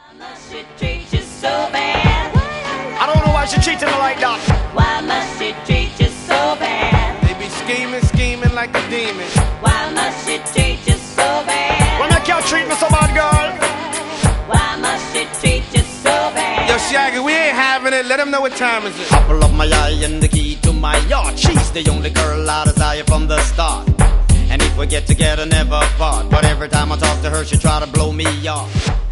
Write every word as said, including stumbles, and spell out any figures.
must she treat you so bad? I don't know why she treating me like that. Why must she treat you so bad? They be scheming, scheming like a demon. Why must she treat you so bad? When I can't treat me so bad, girl. Why must she treat you so bad? Yo, Shaggy, we ain't having it. Let them know what time is it. Apple of my eye and the key to my yacht. She's the only girl I desire from the start. And if we get together, never part. But every time I talk to her, she try to blow me off.